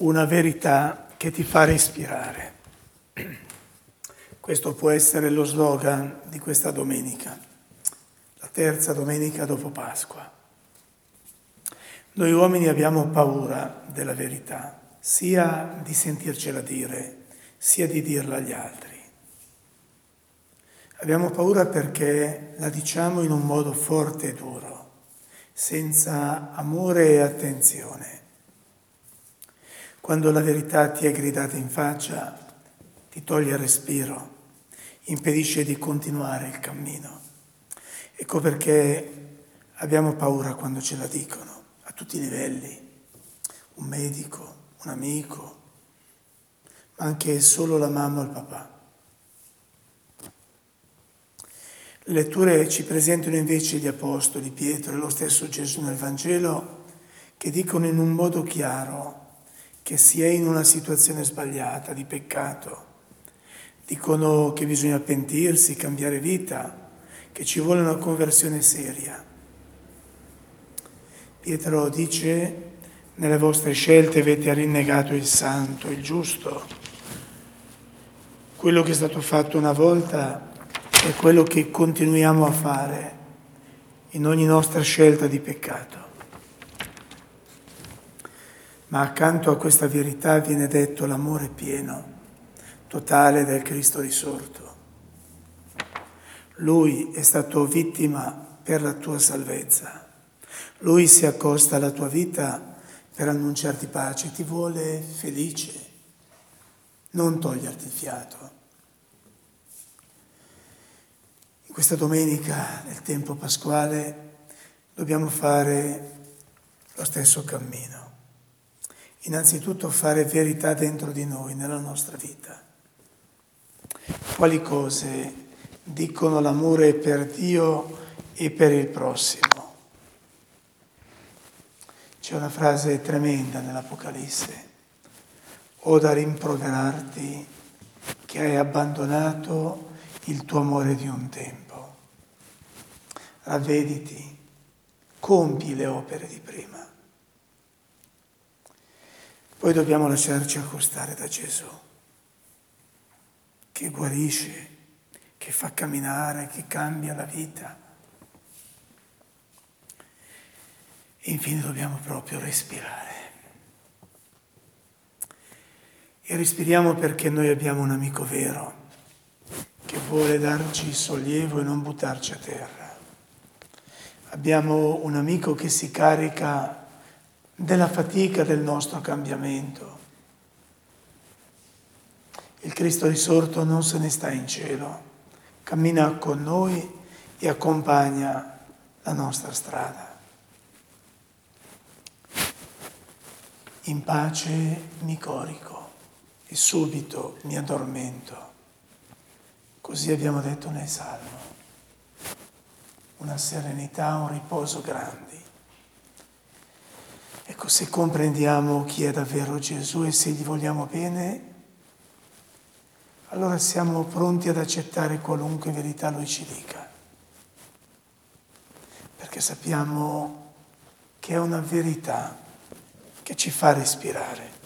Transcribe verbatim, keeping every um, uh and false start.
una verità che ti fa respirare. Questo può essere lo slogan di questa domenica, la terza domenica dopo Pasqua. Noi uomini abbiamo paura della verità, sia di sentircela dire, sia di dirla agli altri. Abbiamo paura perché la diciamo in un modo forte e duro, senza amore e attenzione. Quando la verità ti è gridata in faccia, ti toglie il respiro, impedisce di continuare il cammino. Ecco perché abbiamo paura quando ce la dicono, a tutti i livelli, un medico, un amico, ma anche solo la mamma o il papà. Le letture ci presentano invece gli apostoli, Pietro e lo stesso Gesù nel Vangelo, che dicono in un modo chiaro che si è in una situazione sbagliata, di peccato. Dicono che bisogna pentirsi, cambiare vita, che ci vuole una conversione seria. Pietro dice: nelle vostre scelte avete rinnegato il santo, il giusto. Quello che è stato fatto una volta è quello che continuiamo a fare in ogni nostra scelta di peccato. Ma accanto a questa verità viene detto l'amore pieno, totale del Cristo risorto. Lui è stato vittima per la tua salvezza. Lui si accosta alla tua vita per annunciarti pace, ti vuole felice, non toglierti il fiato. In questa domenica, nel tempo pasquale, dobbiamo fare lo stesso cammino. Innanzitutto fare verità dentro di noi, nella nostra vita. Quali cose dicono l'amore per Dio e per il prossimo? C'è una frase tremenda nell'Apocalisse: ho da rimproverarti che hai abbandonato il tuo amore di un tempo. Ravvediti, compi le opere di prima. Poi dobbiamo lasciarci accostare da Gesù, che guarisce, che fa camminare, che cambia la vita. E infine dobbiamo proprio respirare. E respiriamo perché noi abbiamo un amico vero, che vuole darci sollievo e non buttarci a terra. Abbiamo un amico che si carica della fatica del nostro cambiamento. Il Cristo risorto non se ne sta in cielo, cammina con noi e accompagna la nostra strada. In pace mi corico e subito mi addormento. Così abbiamo detto nel Salmo. Una serenità, un riposo grandi. Ecco, se comprendiamo chi è davvero Gesù e se gli vogliamo bene, allora siamo pronti ad accettare qualunque verità Lui ci dica, perché sappiamo che è una verità che ci fa respirare.